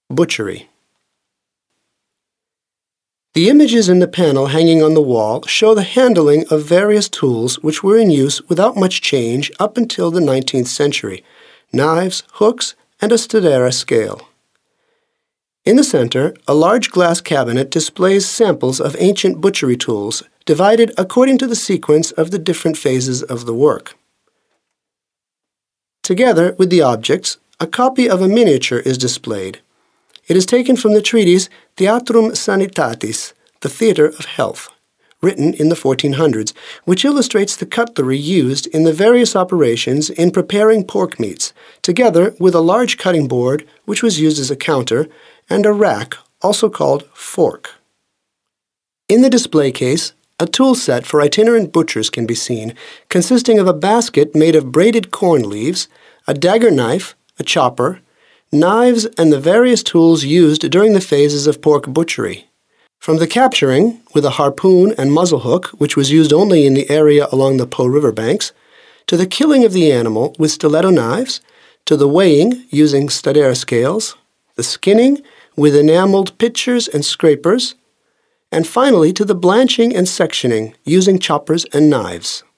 Butchery. The images in the panel hanging on the wall show the handling of various tools which were in use without much change up until the 19th century: knives, hooks, and a Stadera scale. In the center, a large glass cabinet displays samples of ancient butchery tools, divided according to the sequence of the different phases of the work. Together with the objects, a copy of a miniature is displayed. It is taken from the treatise Theatrum Sanitatis, the Theatre of Health, written in the 1400s, which illustrates the cutlery used in the various operations in preparing pork meats, together with a large cutting board, which was used as a counter, and a rack, also called fork. In the display case, a tool set for itinerant butchers can be seen, consisting of a basket made of braided corn leaves, a dagger knife, a chopper, knives, and the various tools used during the phases of pork butchery. From the capturing, with a harpoon and muzzle hook, which was used only in the area along the Po River banks, to the killing of the animal with stiletto knives, to the weighing using Stadera scales, the skinning with enameled pitchers and scrapers, and finally to the blanching and sectioning using choppers and knives.